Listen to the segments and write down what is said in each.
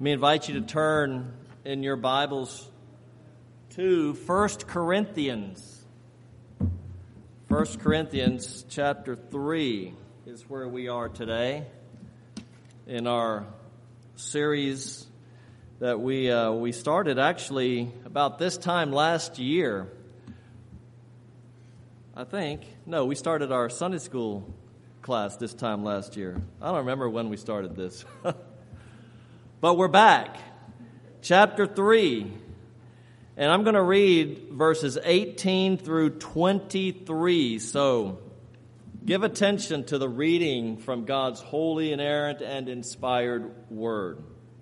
Let me invite you to turn in your Bibles to 1 Corinthians. 1 Corinthians chapter 3 is where we are today in our series that we started actually about this time last year. I think. No, we started our Sunday school class this time last year. I don't remember when we started this. But we're back. Chapter 3. And I'm going to read verses 18 through 23. So give attention to the reading from God's holy, inerrant, and inspired word.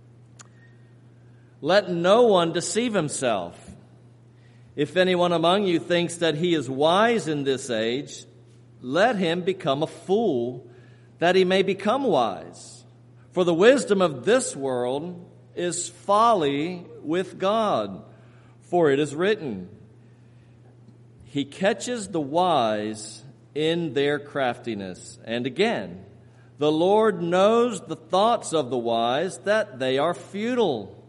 Let no one deceive himself. If anyone among you thinks that he is wise in this age, let him become a fool, that he may become wise. For the wisdom of this world is folly with God. For it is written, He catches the wise in their craftiness. And again, the Lord knows the thoughts of the wise, that they are futile.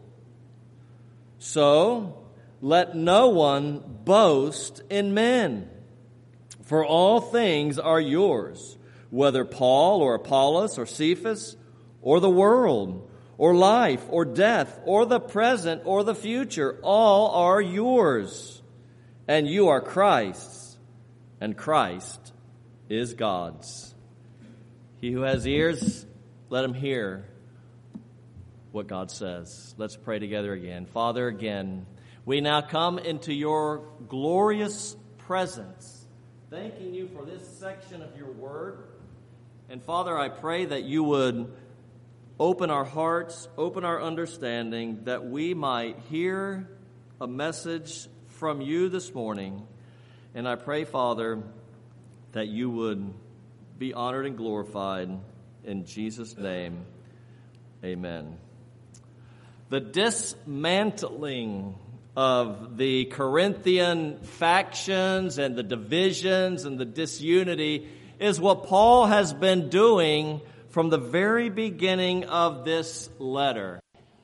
So, let no one boast in men. For all things are yours, whether Paul or Apollos or Cephas, or the world, or life, or death, or the present, or the future, all are yours. And you are Christ's, and Christ is God's. He who has ears, let him hear what God says. Let's pray together again. Father, again, we now come into your glorious presence, thanking you for this section of your word. And Father, I pray that you would open our hearts, open our understanding, that we might hear a message from you this morning. And I pray, Father, that you would be honored and glorified. In Jesus' name, amen. The dismantling of the Corinthian factions and the divisions and the disunity is what Paul has been doing from the very beginning of this letter.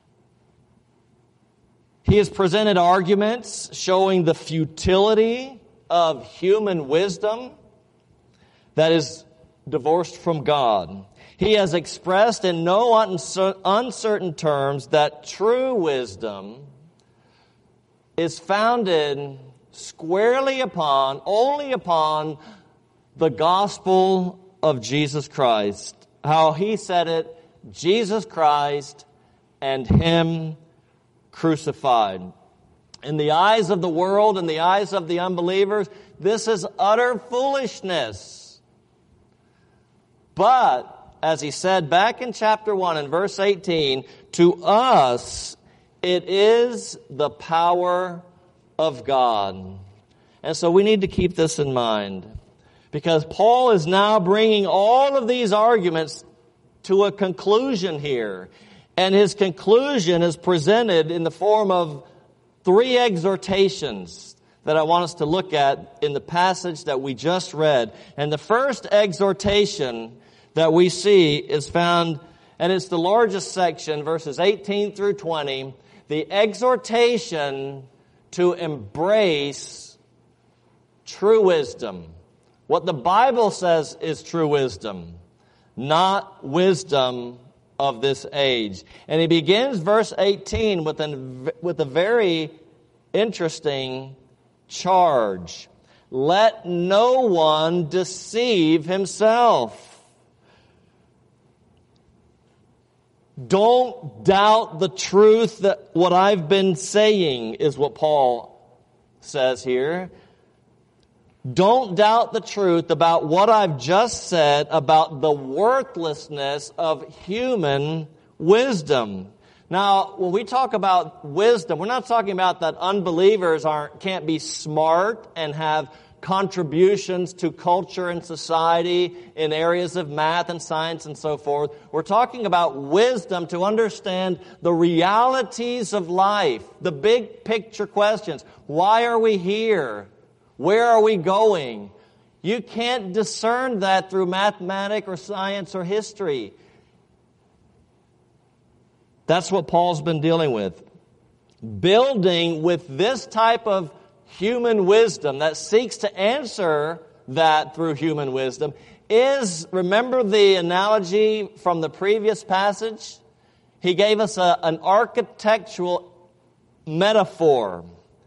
He has presented arguments showing the futility of human wisdom that is divorced from God. He has expressed in no uncertain terms that true wisdom is founded squarely only upon the gospel of Jesus Christ. How he said it, Jesus Christ and Him crucified. In the eyes of the world, in the eyes of the unbelievers, this is utter foolishness. But, as he said back in chapter 1 in verse 18, to us it is the power of God. And so we need to keep this in mind, because Paul is now bringing all of these arguments to a conclusion here. And his conclusion is presented in the form of 3 exhortations that I want us to look at in the passage that we just read. And the first exhortation that we see is found, and it's the largest section, verses 18 through 20, the exhortation to embrace true wisdom. What the Bible says is true wisdom, not wisdom of this age. And he begins verse 18 with a very interesting charge. Let no one deceive himself. Don't doubt the truth that what I've been saying is what Paul says here. Don't doubt the truth about what I've just said about the worthlessness of human wisdom. Now, when we talk about wisdom, we're not talking about that unbelievers can't be smart and have contributions to culture and society in areas of math and science and so forth. We're talking about wisdom to understand the realities of life, the big picture questions. Why are we here? Where are we going? You can't discern that through mathematics or science or history. That's what Paul's been dealing with. Building with this type of human wisdom that seeks to answer that through human wisdom is, remember the analogy from the previous passage? He gave us an architectural metaphor.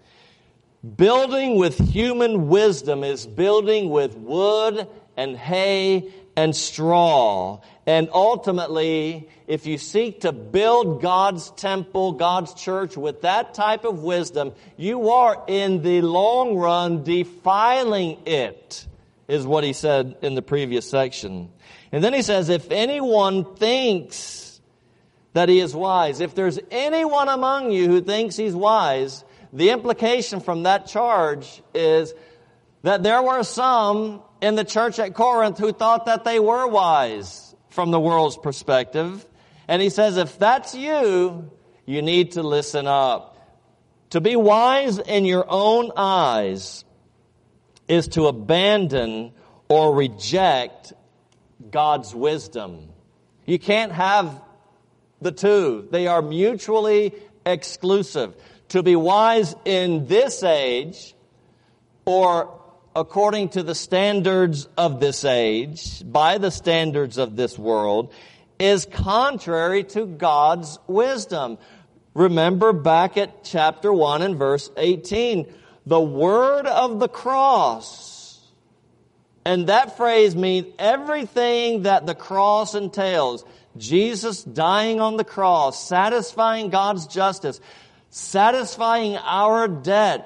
Building with human wisdom is building with wood and hay and straw. And ultimately, if you seek to build God's temple, God's church with that type of wisdom, you are in the long run defiling it, is what he said in the previous section. And then he says, if anyone thinks that he is wise, if there's anyone among you who thinks he's wise, the implication from that charge is that there were some in the church at Corinth who thought that they were wise from the world's perspective. And he says, if that's you, you need to listen up. To be wise in your own eyes is to abandon or reject God's wisdom. You can't have the two. They are mutually exclusive. To be wise in this age, or according to the standards of this age, by the standards of this world, is contrary to God's wisdom. Remember back at chapter 1 and verse 18, the word of the cross. And that phrase means everything that the cross entails. Jesus dying on the cross, satisfying God's justice, satisfying our debt.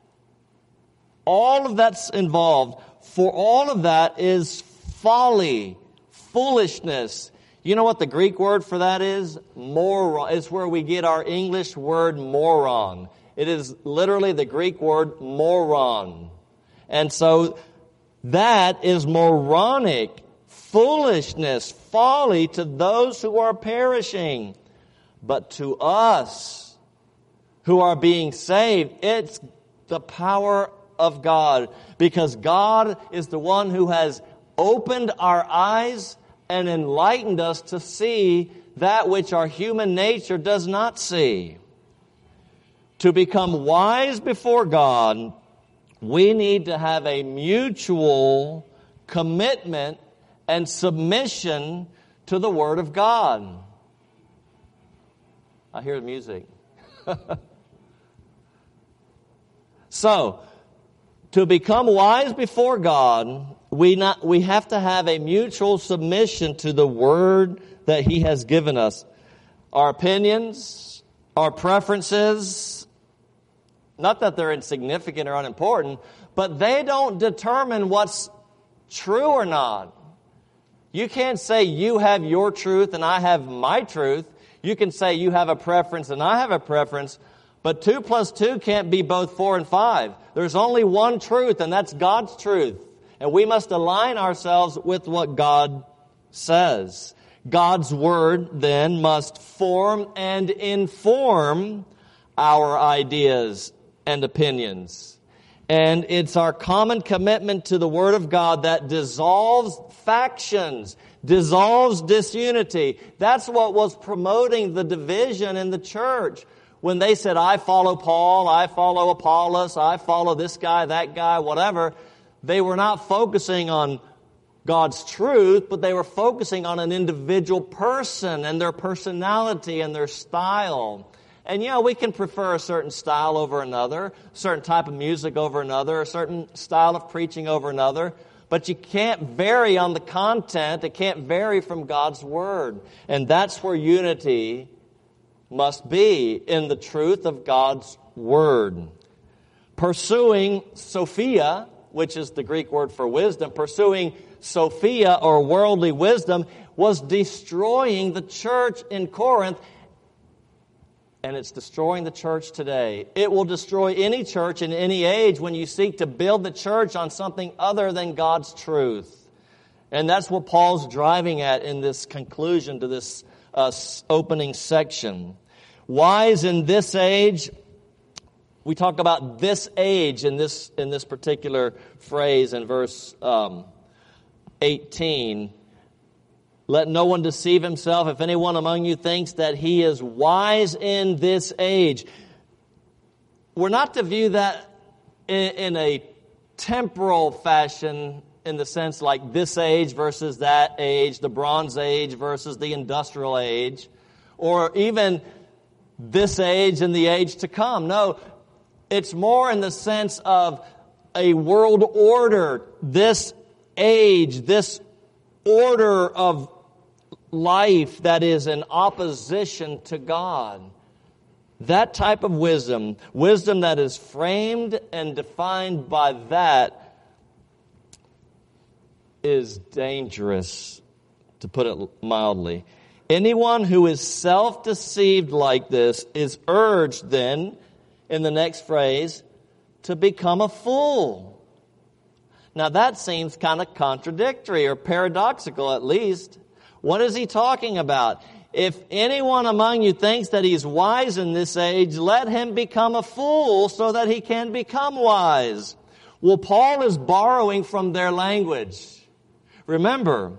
All of that's involved. For all of that is folly, foolishness. You know what the Greek word for that is? Moron. It's where we get our English word moron. It is literally the Greek word moron. And so that is moronic, foolishness, folly to those who are perishing. But to us who are being saved, it's the power of God, because God is the one who has opened our eyes and enlightened us to see that which our human nature does not see. To become wise before God, we need to have a mutual commitment and submission to the Word of God. I hear the music. So, to become wise before God, we have to have a mutual submission to the Word that He has given us. Our opinions, our preferences, not that they're insignificant or unimportant, but they don't determine what's true or not. You can't say you have your truth and I have my truth. You can say you have a preference and I have a preference. But 2 plus 2 can't be both 4 and 5. There's only one truth, and that's God's truth. And we must align ourselves with what God says. God's Word, then, must form and inform our ideas and opinions. And it's our common commitment to the Word of God that dissolves factions, dissolves disunity. That's what was promoting the division in the church. When they said, I follow Paul, I follow Apollos, I follow this guy, that guy, whatever, they were not focusing on God's truth, but they were focusing on an individual person and their personality and their style. And we can prefer a certain style over another, a certain type of music over another, a certain style of preaching over another, but you can't vary on the content. It can't vary from God's Word. And that's where unity must be, in the truth of God's Word. Pursuing Sophia, which is the Greek word for wisdom, pursuing Sophia or worldly wisdom was destroying the church in Corinth, and it's destroying the church today. It will destroy any church in any age when you seek to build the church on something other than God's truth. And that's what Paul's driving at in this conclusion to this opening section. Wise in this age, we talk about this age in this particular phrase in verse 18. Let no one deceive himself. If anyone among you thinks that he is wise in this age. We're not to view that in a temporal fashion, in the sense like this age versus that age, the Bronze Age versus the Industrial Age, or even this age and the age to come. No, it's more in the sense of a world order. This age, this order of life that is in opposition to God. That type of wisdom that is framed and defined by that, is dangerous, to put it mildly. Anyone who is self-deceived like this is urged then, in the next phrase, to become a fool. Now that seems kind of contradictory or paradoxical at least. What is he talking about? If anyone among you thinks that he's wise in this age, let him become a fool so that he can become wise. Well, Paul is borrowing from their language. Remember,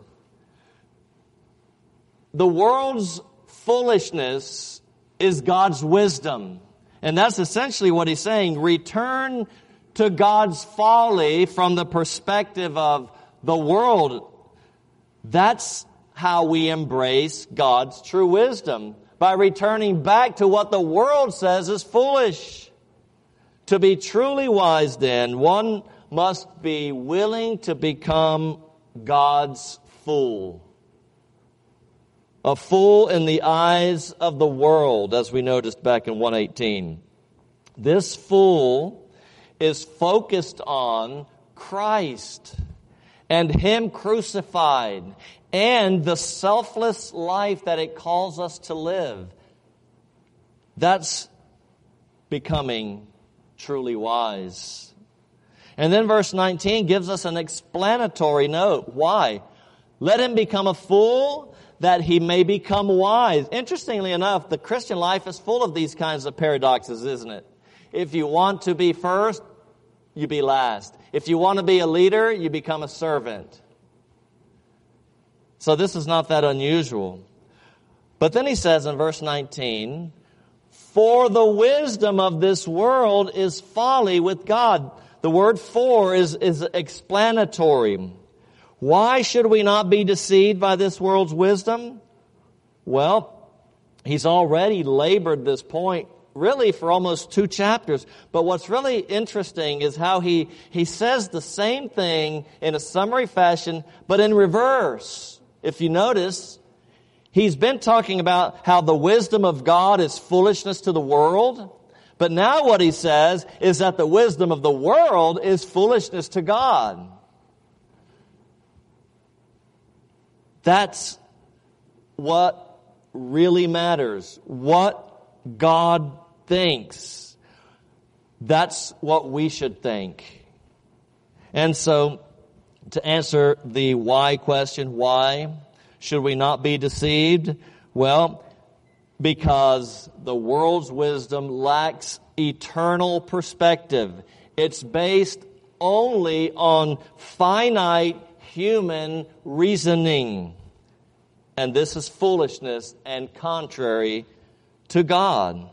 the world's foolishness is God's wisdom. And that's essentially what he's saying. Return to God's folly from the perspective of the world. That's how we embrace God's true wisdom, by returning back to what the world says is foolish. To be truly wise, then, one must be willing to become God's fool. A fool in the eyes of the world, as we noticed back in 1:18. This fool is focused on Christ and Him crucified, and the selfless life that it calls us to live. That's becoming truly wise. And then verse 19 gives us an explanatory note. Why? Let him become a fool that he may become wise. Interestingly enough, the Christian life is full of these kinds of paradoxes, isn't it? If you want to be first, you be last. If you want to be a leader, you become a servant. So this is not that unusual. But then he says in verse 19, for the wisdom of this world is folly with God. The word for is explanatory. Why should we not be deceived by this world's wisdom? Well, he's already labored this point really for almost 2 chapters. But what's really interesting is how he says the same thing in a summary fashion, but in reverse. If you notice, he's been talking about how the wisdom of God is foolishness to the world. But now what he says is that the wisdom of the world is foolishness to God. That's what really matters. What God thinks. That's what we should think. And so, to answer the why question, why should we not be deceived? Well, because the world's wisdom lacks eternal perspective. It's based only on finite human reasoning. And this is foolishness and contrary to God.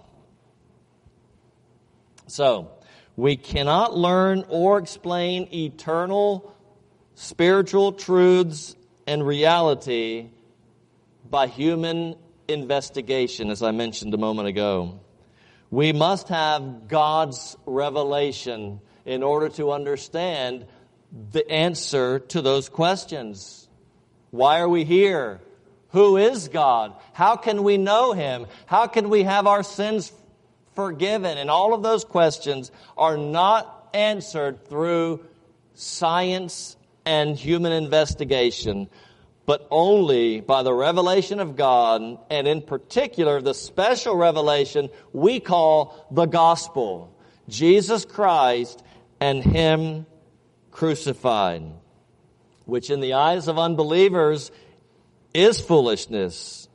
So, we cannot learn or explain eternal spiritual truths and reality by human investigation, as I mentioned a moment ago. We must have God's revelation in order to understand the answer to those questions. Why are we here? Who is God? How can we know Him? How can we have our sins forgiven? And all of those questions are not answered through science and human investigation, but only by the revelation of God, and in particular, the special revelation we call the gospel. Jesus Christ and Him crucified, which in the eyes of unbelievers is foolishness.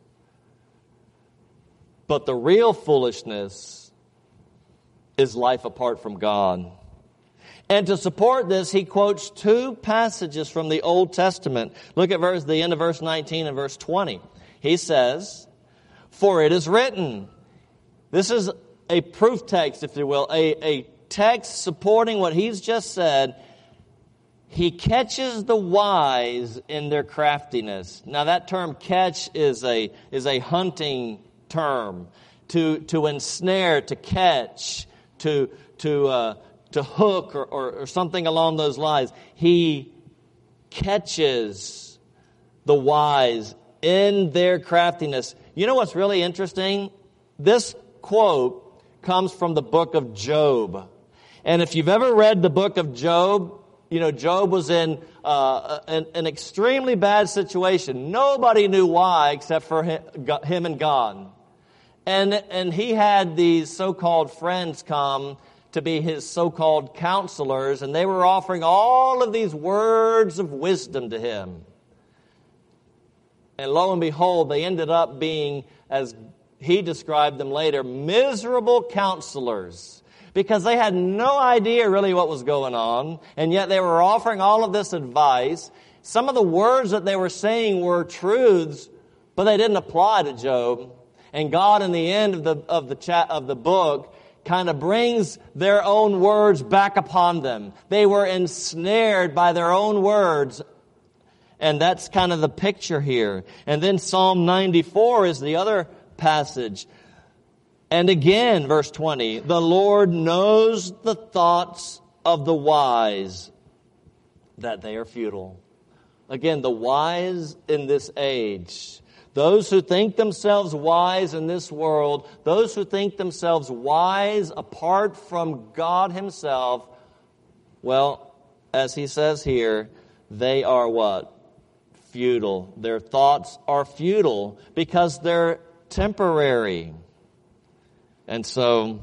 But the real foolishness is life apart from God. And to support this, he quotes two passages from the Old Testament. Look at the end of verse 19 and verse 20. He says, "For it is written." This is a proof text, if you will, a text supporting what he's just said. "He catches the wise in their craftiness." Now that term "catch" is a hunting term. To ensnare, to catch, to hook or something along those lines. He catches the wise in their craftiness. You know what's really interesting? This quote comes from the book of Job. And if you've ever read the book of Job, you know, Job was in an extremely bad situation. Nobody knew why except for him and God. And he had these so-called friends come to be his so-called counselors, and they were offering all of these words of wisdom to him. And lo and behold, they ended up being, as he described them later, miserable counselors, because they had no idea really what was going on, and yet they were offering all of this advice. Some of the words that they were saying were truths, but they didn't apply to Job. And God, in the end of the book, kind of brings their own words back upon them. They were ensnared by their own words. And that's kind of the picture here. And then Psalm 94 is the other passage. And again, verse 20, "The Lord knows the thoughts of the wise, that they are futile." Again, the wise in this age, those who think themselves wise in this world, those who think themselves wise apart from God himself, well, as he says here, they are what? Futile. Their thoughts are futile because they're temporary. And so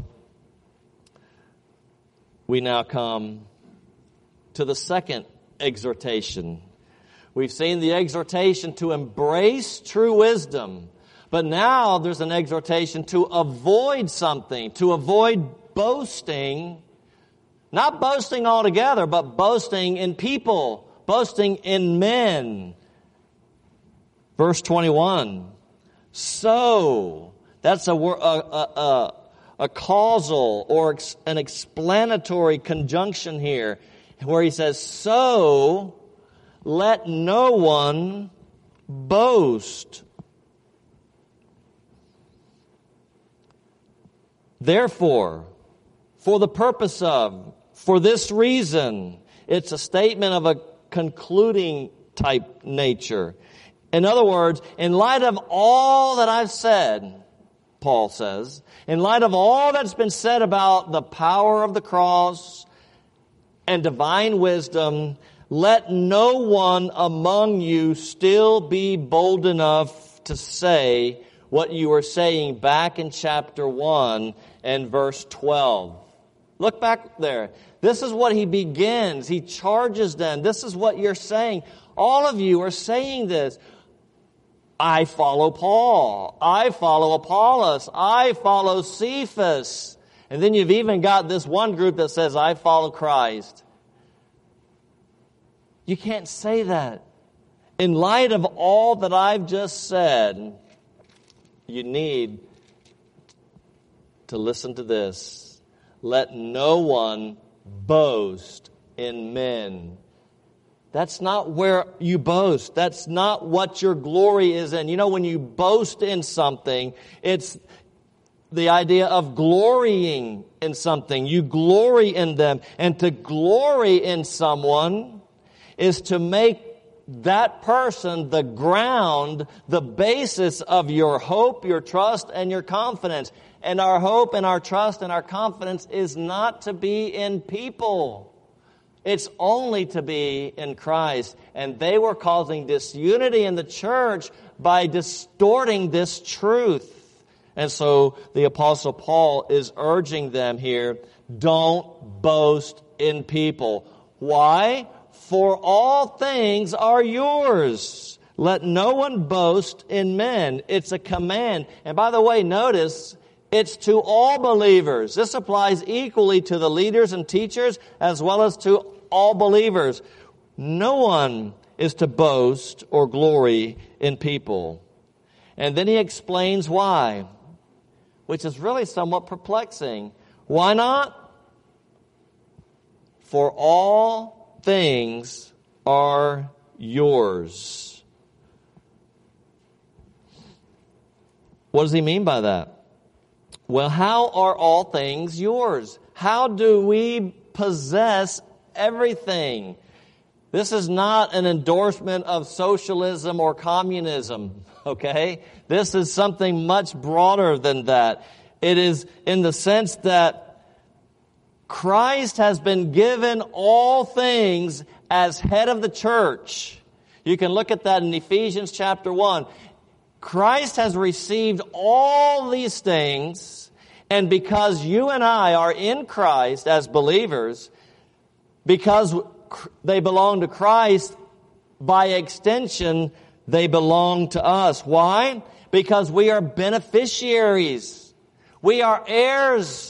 we now come to the second exhortation. We've seen the exhortation to embrace true wisdom, but now there's an exhortation to avoid something, to avoid boasting, not boasting altogether, but boasting in people, boasting in men. Verse 21, "So," that's a causal or an explanatory conjunction here, where he says, "So, let no one boast. Therefore," for the purpose of, for this reason. It's a statement of a concluding type nature. In other words, in light of all that I've said, Paul says, in light of all that's been said about the power of the cross and divine wisdom, let no one among you still be bold enough to say what you were saying back in chapter 1 and verse 12. Look back there. This is what he begins. He charges them. This is what you're saying. All of you are saying this. I follow Paul. I follow Apollos. I follow Cephas. And then you've even got this one group that says, I follow Christ. You can't say that. In light of all that I've just said, you need to listen to this. Let no one boast in men. That's not where you boast. That's not what your glory is in. You know, when you boast in something, it's the idea of glorying in something. You glory in them. And to glory in someone is to make that person the ground, the basis of your hope, your trust, and your confidence. And our hope and our trust and our confidence is not to be in people. It's only to be in Christ. And they were causing disunity in the church by distorting this truth. And so the Apostle Paul is urging them here, don't boast in people. Why? For all things are yours. Let no one boast in men. It's a command. And by the way, notice, It's to all believers. This applies equally to the leaders and teachers as well as to all believers. No one is to boast or glory in people. And then he explains why, which is really somewhat perplexing. Why not? For all things are yours. What does he mean by that? Well, how are all things yours? How do we possess everything? This is not an endorsement of socialism or communism, okay? This is something much broader than that. It is in the sense that Christ has been given all things as head of the church. You can look at that in Ephesians chapter 1. Christ has received all these things, and because you and I are in Christ as believers, because they belong to Christ, by extension, they belong to us. Why? Because we are beneficiaries. We are heirs.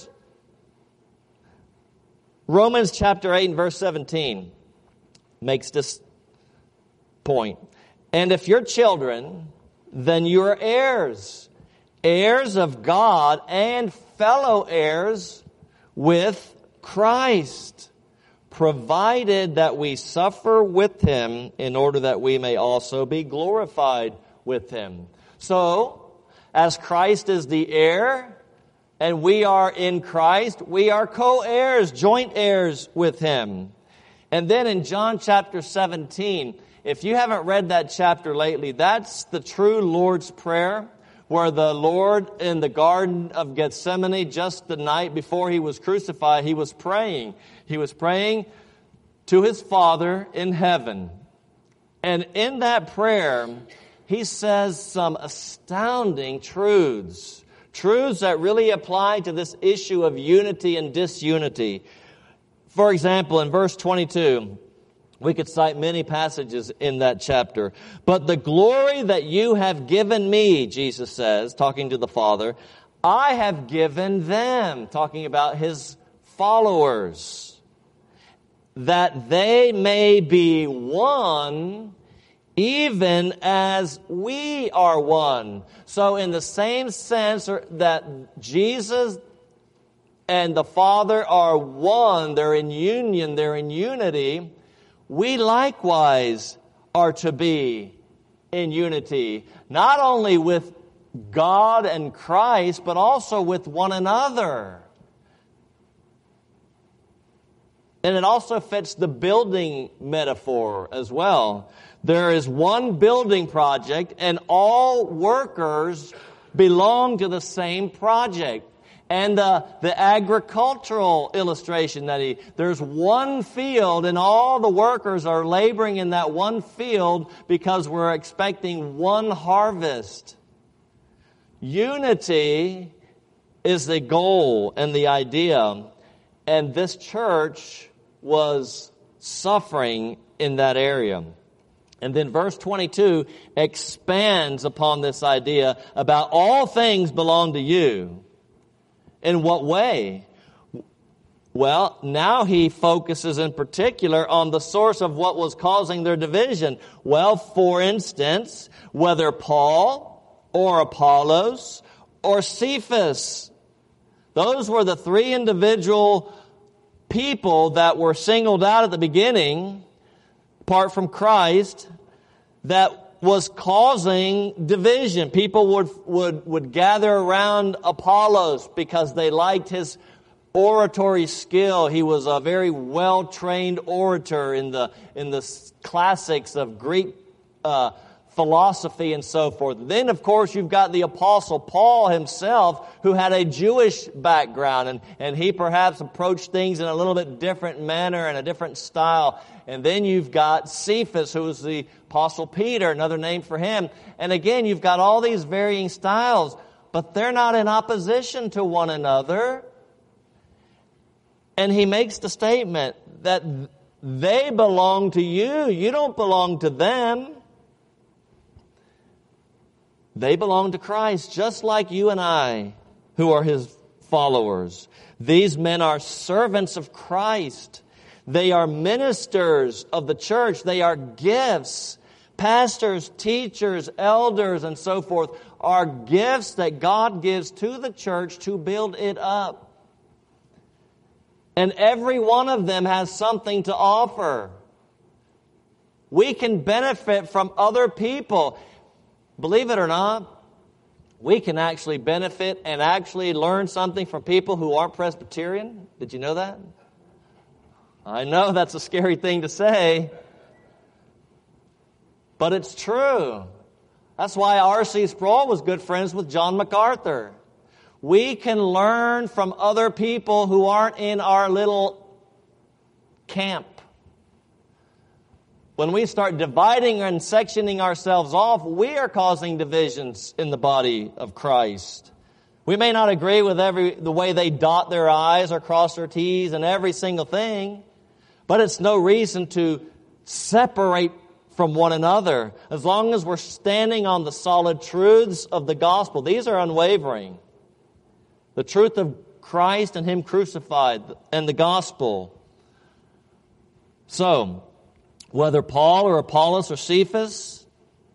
Romans chapter 8 and verse 17 makes this point. And if you're children, then you're heirs, heirs of God and fellow heirs with Christ, provided that we suffer with Him in order that we may also be glorified with Him. So, as Christ is the heir, and we are in Christ, we are co-heirs, joint heirs with Him. And then in John chapter 17, if you haven't read that chapter lately, that's the true Lord's Prayer, where the Lord in the Garden of Gethsemane, just the night before He was crucified, He was praying. He was praying to His Father in heaven. And in that prayer, He says some astounding truths. Truths that really apply to this issue of unity and disunity. For example, in verse 22, we could cite many passages in that chapter. But the glory that you have given me, Jesus says, talking to the Father, I have given them, talking about His followers, that they may be one, even as we are one. So in the same sense that Jesus and the Father are one, they're in union, they're in unity, we likewise are to be in unity, not only with God and Christ, but also with one another. And it also fits the building metaphor as well. There is one building project, and all workers belong to the same project. And the agricultural illustration there's one field, and all the workers are laboring in that one field because we're expecting one harvest. Unity is the goal and the idea, and this church was suffering in that area. And then verse 22 expands upon this idea about all things belong to you. In what way? Well, now he focuses in particular on the source of what was causing their division. Well, for instance, whether Paul or Apollos or Cephas, those were the three individual people that were singled out at the beginning, apart from Christ, that was causing division. People would gather around Apollos because they liked his oratory skill. He was a very well-trained orator in the classics of Greek philosophy and so forth. Then, of course, you've got the Apostle Paul himself, who had a Jewish background, and he perhaps approached things in a little bit different manner and a different style. And then you've got Cephas, who was the Apostle Peter, another name for him. And again, you've got all these varying styles, but they're not in opposition to one another. And he makes the statement that they belong to you. You don't belong to them. They belong to Christ, just like you and I who are his followers. These men are servants of Christ. They are ministers of the church. They are gifts. Pastors, teachers, elders, and so forth are gifts that God gives to the church to build it up. And every one of them has something to offer. We can benefit from other people. Believe it or not, we can actually benefit and actually learn something from people who aren't Presbyterian. Did you know that? I know that's a scary thing to say, but it's true. That's why R.C. Sproul was good friends with John MacArthur. We can learn from other people who aren't in our little camp. When we start dividing and sectioning ourselves off, we are causing divisions in the body of Christ. We may not agree with the way they dot their I's or cross their T's and every single thing, but it's no reason to separate from one another as long as we're standing on the solid truths of the gospel. These are unwavering. The truth of Christ and Him crucified and the gospel. So, whether Paul or Apollos or Cephas,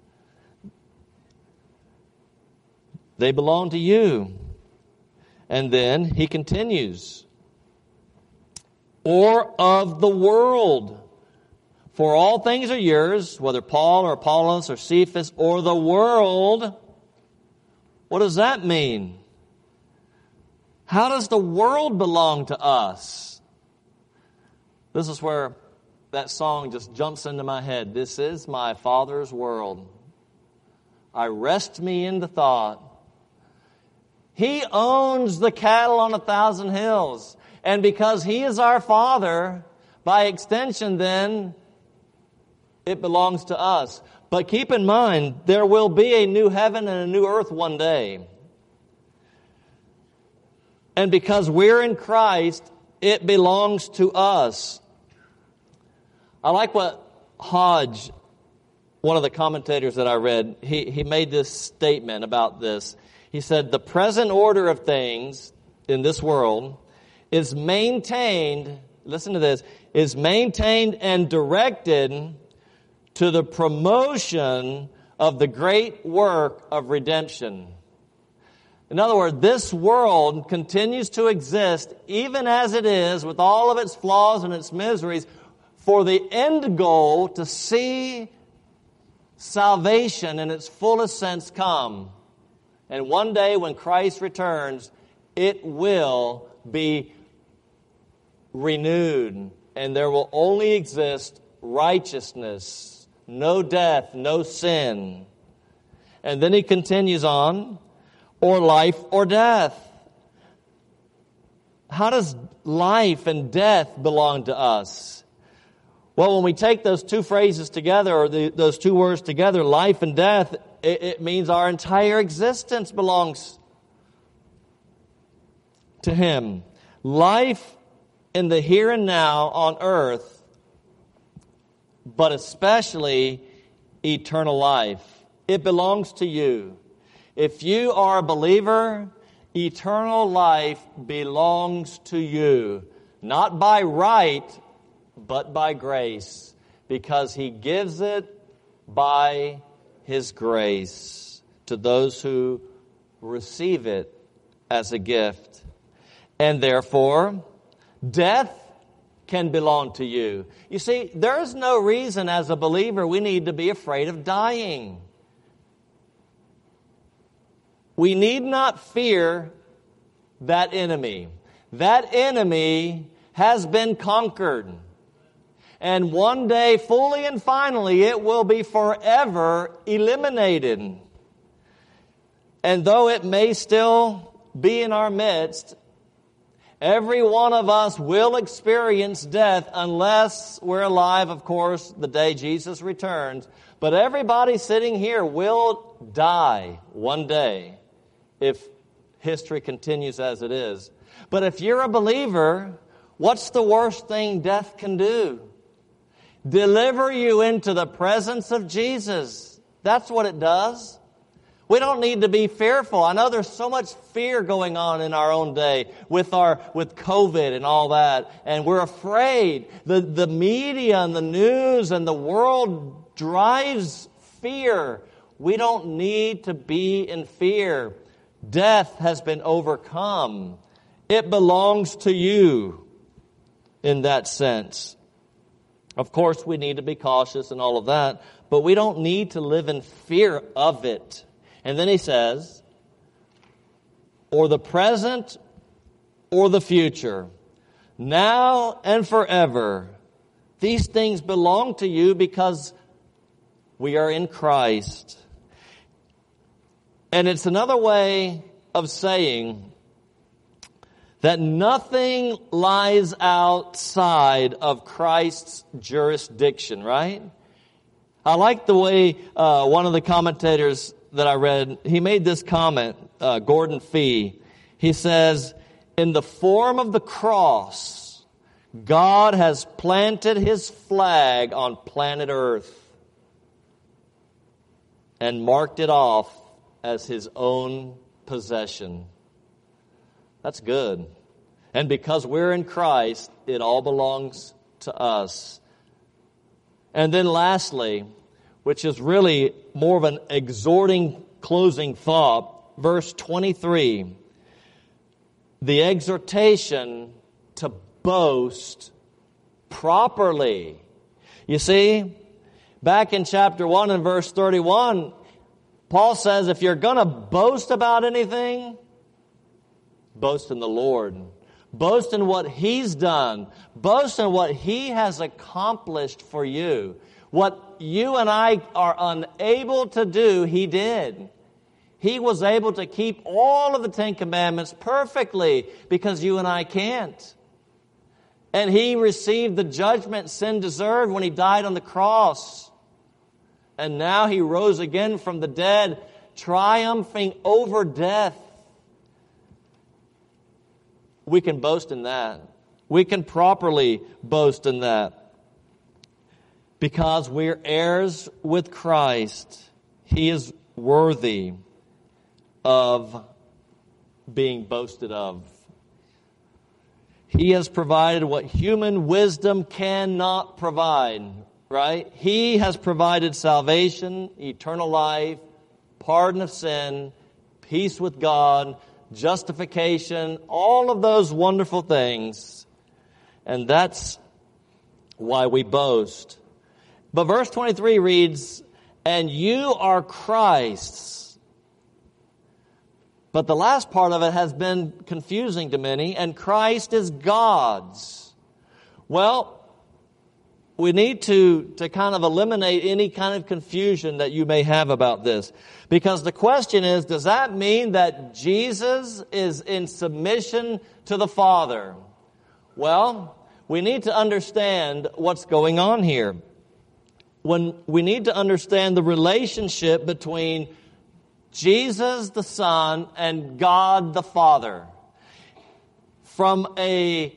they belong to you. And then he continues, or of the world. For all things are yours, whether Paul or Apollos or Cephas or the world. What does that mean? How does the world belong to us? This is where that song just jumps into my head. This is my Father's world. I rest me in the thought. He owns the cattle on 1,000 hills. And because He is our Father, by extension then, it belongs to us. But keep in mind, there will be a new heaven and a new earth one day. And because we're in Christ, it belongs to us. I like what Hodge, one of the commentators that I read, he made this statement about this. He said, the present order of things in this world is maintained, listen to this, is maintained and directed to the promotion of the great work of redemption. In other words, this world continues to exist even as it is with all of its flaws and its miseries for the end goal to see salvation in its fullest sense come. And one day when Christ returns, it will be renewed. And there will only exist righteousness, no death, no sin. And then he continues on, or life or death. How does life and death belong to us? Well, when we take those two phrases together, or those two words together, life and death, it means our entire existence belongs to Him. Life in the here and now on earth, but especially eternal life. It belongs to you. If you are a believer, eternal life belongs to you. Not by right, but by grace. Because He gives it by His grace to those who receive it as a gift. And therefore, death can belong to you. You see, there is no reason as a believer we need to be afraid of dying. We need not fear that enemy. That enemy has been conquered. And one day, fully and finally, it will be forever eliminated. And though it may still be in our midst, every one of us will experience death unless we're alive, of course, the day Jesus returns. But everybody sitting here will die one day if history continues as it is. But if you're a believer, what's the worst thing death can do? Deliver you into the presence of Jesus. That's what it does. We don't need to be fearful. I know there's so much fear going on in our own day with COVID and all that, and we're afraid. The media and the news and the world drives fear. We don't need to be in fear. Death has been overcome. It belongs to you in that sense. Of course, we need to be cautious and all of that, but we don't need to live in fear of it. And then he says, or the present or the future, now and forever, these things belong to you because we are in Christ. And it's another way of saying that nothing lies outside of Christ's jurisdiction, right? I like the way one of the commentators that I read, he made this comment, Gordon Fee. He says, in the form of the cross, God has planted his flag on planet Earth and marked it off as his own possession. That's good. And because we're in Christ, it all belongs to us. And then lastly, which is really more of an exhorting closing thought, verse 23, the exhortation to boast properly. You see, back in chapter 1 and verse 31, Paul says if you're going to boast about anything, boast in the Lord. Boast in what He's done. Boast in what He has accomplished for you. What you and I are unable to do, He did. He was able to keep all of the Ten Commandments perfectly because you and I can't. And He received the judgment sin deserved when He died on the cross. And now He rose again from the dead, triumphing over death. We can boast in that. We can properly boast in that. Because we're heirs with Christ, He is worthy of being boasted of. He has provided what human wisdom cannot provide, right? He has provided salvation, eternal life, pardon of sin, peace with God, justification, all of those wonderful things. And that's why we boast. But verse 23 reads, and you are Christ's. But the last part of it has been confusing to many, and Christ is God's. Well, we need to kind of eliminate any kind of confusion that you may have about this. Because the question is, does that mean that Jesus is in submission to the Father? Well, we need to understand what's going on here. When we need to understand the relationship between Jesus the Son and God the Father. From a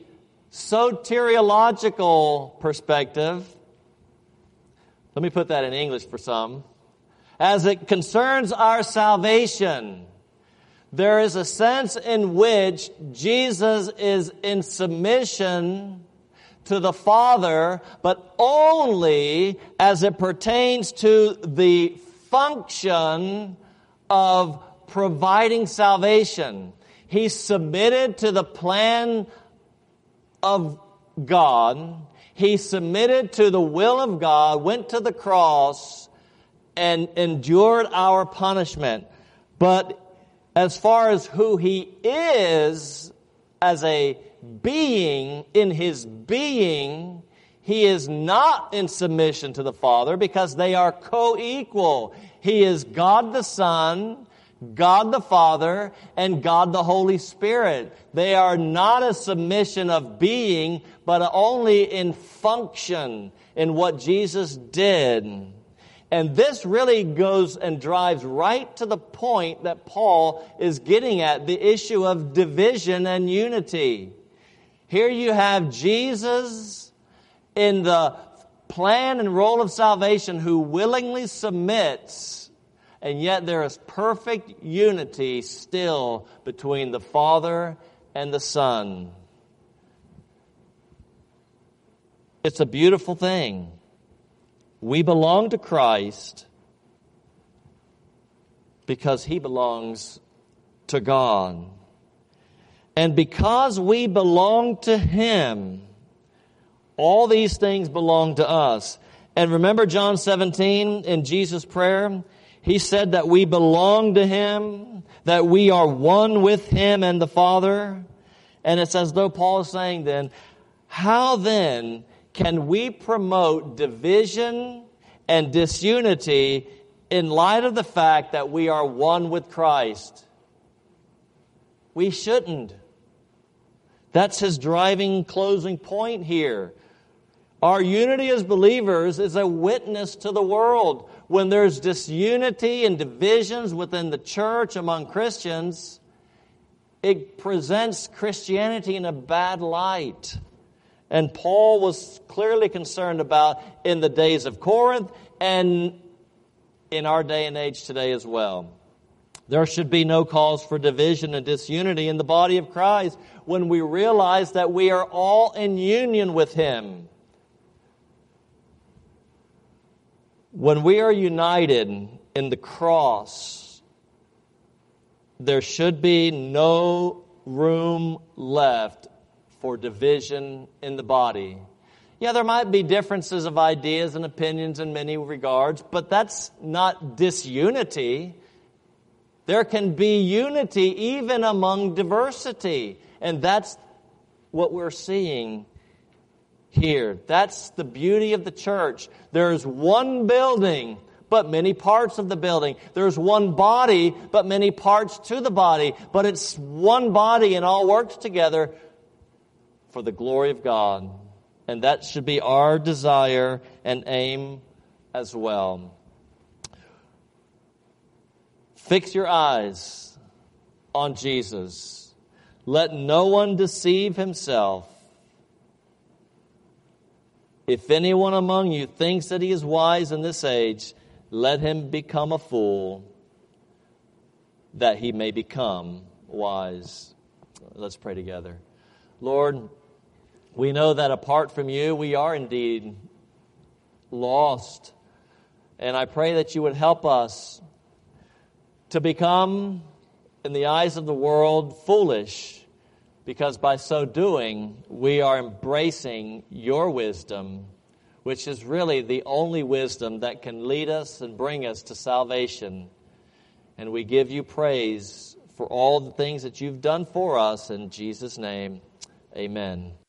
soteriological perspective, let me put that in English for some. As it concerns our salvation, there is a sense in which Jesus is in submission to the Father, but only as it pertains to the function of providing salvation. He submitted to the plan of God. He submitted to the will of God, went to the cross, and endured our punishment. But as far as who He is as a being, in His being, He is not in submission to the Father because they are co-equal. He is God the Son, God the Father, and God the Holy Spirit. They are not a submission of being, but only in function, in what Jesus did. And this really goes and drives right to the point that Paul is getting at, the issue of division and unity. Here you have Jesus in the plan and role of salvation who willingly submits and yet there is perfect unity still between the Father and the Son. It's a beautiful thing. We belong to Christ because He belongs to God. And because we belong to Him, all these things belong to us. And remember John 17 in Jesus' prayer? He said that we belong to Him, that we are one with Him and the Father. And it's as though Paul is saying then, how then can we promote division and disunity in light of the fact that we are one with Christ? We shouldn't. That's his driving closing point here. Our unity as believers is a witness to the world. When there's disunity and divisions within the church among Christians, it presents Christianity in a bad light. And Paul was clearly concerned about in the days of Corinth and in our day and age today as well. There should be no cause for division and disunity in the body of Christ when we realize that we are all in union with Him. When we are united in the cross, there should be no room left for division in the body. Yeah, there might be differences of ideas and opinions in many regards, but that's not disunity. There can be unity even among diversity, and that's what we're seeing here. That's the beauty of the church. There's one building, but many parts of the building. There's one body, but many parts to the body. But it's one body and all works together for the glory of God. And that should be our desire and aim as well. Fix your eyes on Jesus. Let no one deceive himself. If anyone among you thinks that he is wise in this age, let him become a fool, that he may become wise. Let's pray together. Lord, we know that apart from you, we are indeed lost. And I pray that you would help us to become, in the eyes of the world, foolish, because by so doing, we are embracing your wisdom, which is really the only wisdom that can lead us and bring us to salvation. And we give you praise for all the things that you've done for us. In Jesus' name, amen.